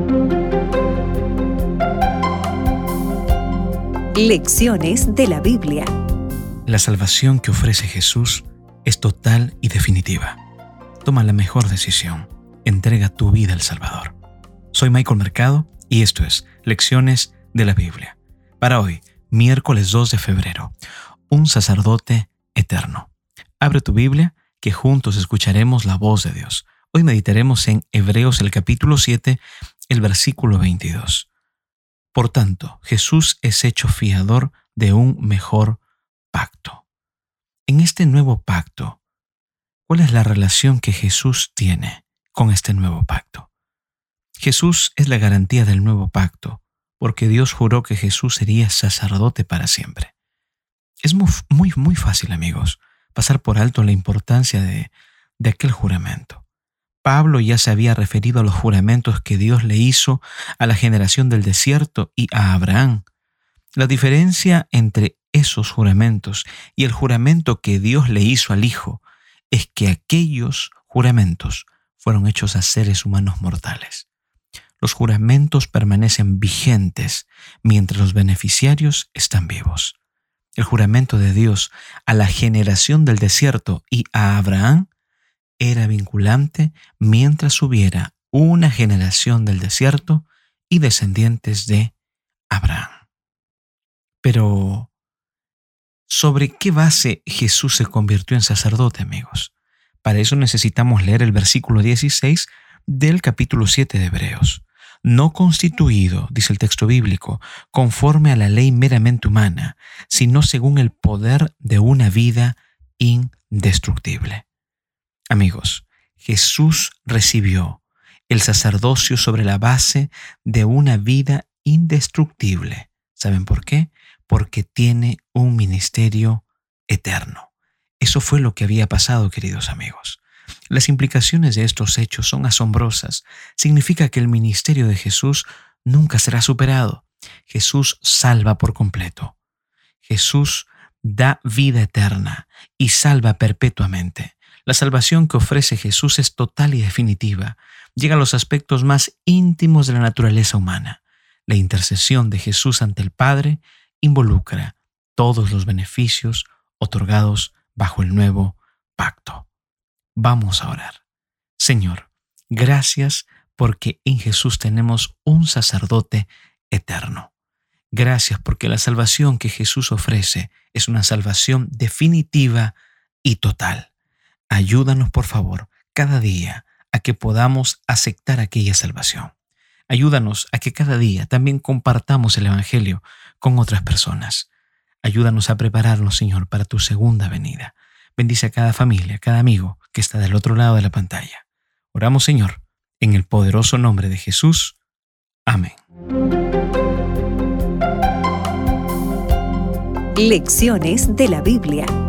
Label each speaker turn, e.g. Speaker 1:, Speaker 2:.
Speaker 1: Lecciones de la Biblia.
Speaker 2: La salvación que ofrece Jesús es total y definitiva. Toma la mejor decisión. Entrega tu vida al Salvador. Soy Michael Mercado y esto es Lecciones de la Biblia. Para hoy, miércoles 2 de febrero, un sacerdote eterno. Abre tu Biblia, que juntos escucharemos la voz de Dios. Hoy meditaremos en Hebreos el capítulo 7, el versículo 22. Por tanto, Jesús es hecho fiador de un mejor pacto. En este nuevo pacto, ¿cuál es la relación que Jesús tiene con este nuevo pacto? Jesús es la garantía del nuevo pacto, porque Dios juró que Jesús sería sacerdote para siempre. Es muy fácil, amigos, pasar por alto la importancia de aquel juramento. Pablo ya se había referido a los juramentos que Dios le hizo a la generación del desierto y a Abraham. La diferencia entre esos juramentos y el juramento que Dios le hizo al Hijo es que aquellos juramentos fueron hechos a seres humanos mortales. Los juramentos permanecen vigentes mientras los beneficiarios están vivos. El juramento de Dios a la generación del desierto y a Abraham era vinculante mientras hubiera una generación del desierto y descendientes de Abraham. Pero, ¿sobre qué base Jesús se convirtió en sacerdote, amigos? Para eso necesitamos leer el versículo 16 del capítulo 7 de Hebreos. No constituido, dice el texto bíblico, conforme a la ley meramente humana, sino según el poder de una vida indestructible. Amigos, Jesús recibió el sacerdocio sobre la base de una vida indestructible. ¿Saben por qué? Porque tiene un ministerio eterno. Eso fue lo que había pasado, queridos amigos. Las implicaciones de estos hechos son asombrosas. Significa que el ministerio de Jesús nunca será superado. Jesús salva por completo. Jesús da vida eterna y salva perpetuamente. La salvación que ofrece Jesús es total y definitiva. Llega a los aspectos más íntimos de la naturaleza humana. La intercesión de Jesús ante el Padre involucra todos los beneficios otorgados bajo el nuevo pacto. Vamos a orar. Señor, gracias porque en Jesús tenemos un sacerdote eterno. Gracias porque la salvación que Jesús ofrece es una salvación definitiva y total. Ayúdanos, por favor, cada día a que podamos aceptar aquella salvación. Ayúdanos a que cada día también compartamos el Evangelio con otras personas. Ayúdanos a prepararnos, Señor, para tu segunda venida. Bendice a cada familia, a cada amigo que está del otro lado de la pantalla. Oramos, Señor, en el poderoso nombre de Jesús. Amén.
Speaker 1: Lecciones de la Biblia.